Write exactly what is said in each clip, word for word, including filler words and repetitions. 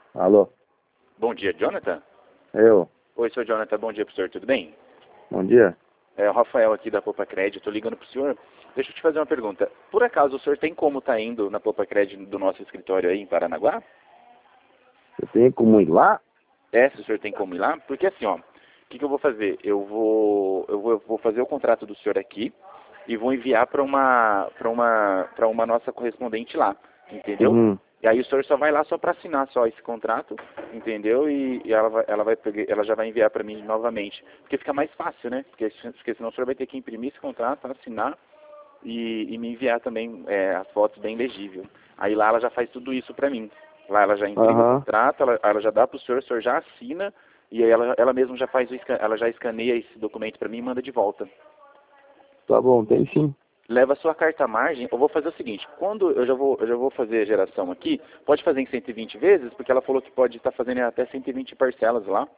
Alô? Bom dia, Jonathan. Eu? Oi, senhor Jonathan, bom dia pro senhor, tudo bem? Bom dia? É o Rafael aqui da Popa Cred, tô ligando pro senhor. Deixa eu te fazer uma pergunta. Por acaso o senhor tem como tá indo na Popa Cred do nosso escritório aí em Paranaguá? Eu tenho como ir lá? É, se o senhor tem como ir lá? Porque assim, ó, o que, que eu vou fazer? Eu vou, eu vou, eu vou fazer o contrato do senhor aqui e vou enviar para uma, para uma, para uma nossa correspondente lá, entendeu? Uhum. E aí o senhor só vai lá só para assinar só esse contrato, entendeu? E, e ela, vai, ela, vai pegar, ela já vai enviar para mim novamente. Porque fica mais fácil, né? Porque, porque senão o senhor vai ter que imprimir esse contrato, assinar e, e me enviar também é, as fotos bem legível. Aí lá ela já faz tudo isso para mim. Lá ela já imprime o Aham. contrato, ela, ela já dá para o senhor, o senhor já assina e aí ela, ela mesma já faz o, esca- ela já escaneia esse documento para mim e manda de volta. Tá bom, tem sim. Leva a sua carta margem. Eu vou fazer o seguinte, quando eu já vou, eu já vou fazer a geração aqui, pode fazer em cento e vinte vezes, porque ela falou que pode estar fazendo até cento e vinte parcelas lá.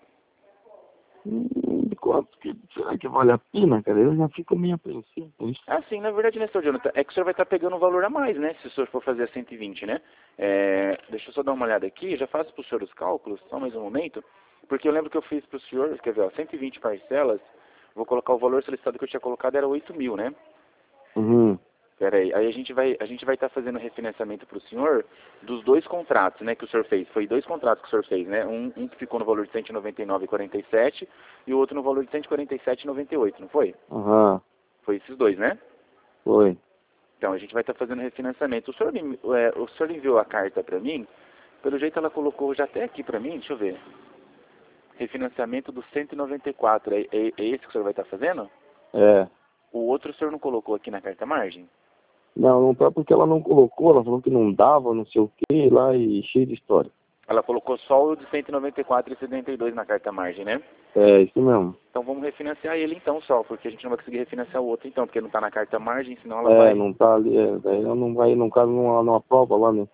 Hum, quanto que será que vale a pena, cara? Eu já fico meio apreensivo com isso. Ah, sim, na verdade, né, senhor Jonathan, é que o senhor vai estar pegando um valor a mais, né, se o senhor for fazer a cento e vinte, né? É, deixa eu só dar uma olhada aqui, já faço para o senhor os cálculos, só mais um momento, porque eu lembro que eu fiz para o senhor, quer ver, ó, cento e vinte parcelas, vou colocar o valor solicitado que eu tinha colocado, era oito mil, né? Uhum. Pera aí, aí a gente vai a gente vai estar fazendo refinanciamento para o senhor dos dois contratos, né, que o senhor fez. Foi dois contratos que o senhor fez, né? Um, um que ficou no valor de cento e noventa e nove vírgula quarenta e sete e o outro no valor de cento e quarenta e sete vírgula noventa e oito, não foi? Aham. Foi esses dois, né? Foi. Então a gente vai estar fazendo refinanciamento. O senhor, me- é, o senhor enviou a carta para mim, pelo jeito ela colocou já até aqui para mim, deixa eu ver. Refinanciamento do cento e noventa e quatro, é, é, é esse que o senhor vai estar fazendo? É. O outro o senhor não colocou aqui na carta margem? Não, não tá porque ela não colocou, ela falou que não dava, não sei o que, lá e cheio de história. Ela colocou só o de cento e noventa e quatro e setenta e dois na carta margem, né? É, isso mesmo. Então vamos refinanciar ele então só, porque a gente não vai conseguir refinanciar o outro então, porque não está na carta margem, senão ela É, vai... não tá ali, é, daí ela não vai, no caso, não, não aprova lá, né?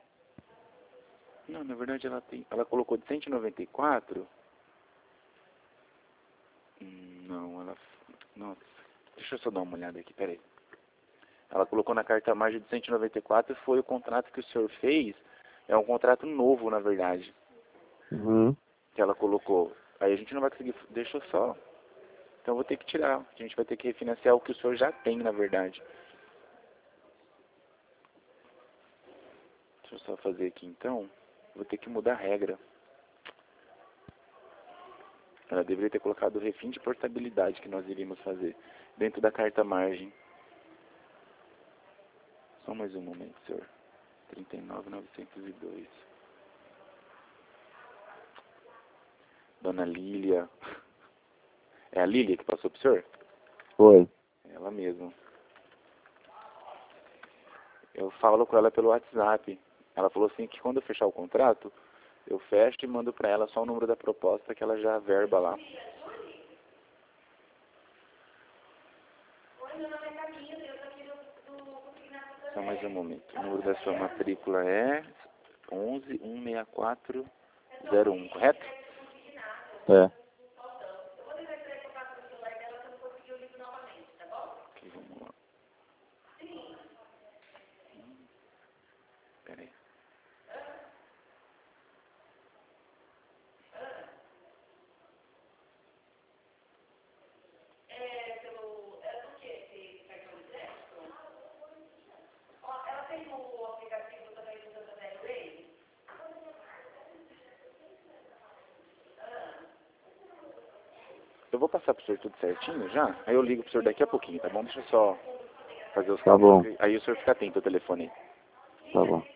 Não, na verdade ela tem... Ela colocou de cento e noventa e quatro... Hum, não, ela... Nossa, deixa eu só dar uma olhada aqui, peraí. Ela colocou na carta margem de cento e noventa e quatro e foi o contrato que o senhor fez, é um contrato novo, na verdade, Uhum. que ela colocou. Aí a gente não vai conseguir... Deixa eu só... Então eu vou ter que tirar. A gente vai ter que refinanciar o que o senhor já tem, na verdade. Deixa eu só fazer aqui então. Vou ter que mudar a regra. Ela deveria ter colocado o refim de portabilidade que nós iríamos fazer dentro da carta margem. Só mais um momento, senhor. trinta e nove mil novecentos e dois. Dona Lília. É a Lília que passou pro senhor? Foi. É ela mesma. Eu falo com ela pelo WhatsApp. Ela falou assim que quando eu fechar o contrato, eu fecho e mando pra ela só o número da proposta que ela já verba lá. Só mais um momento. O número da sua matrícula é onze um seis quatro zero um, correto? É. Ok, vamos lá. Pera aí. Eu vou passar pro senhor tudo certinho já, aí eu ligo pro senhor daqui a pouquinho, tá bom? Deixa eu só fazer os Tá cálculos, bom. aí o senhor fica atento ao telefone. Tá bom.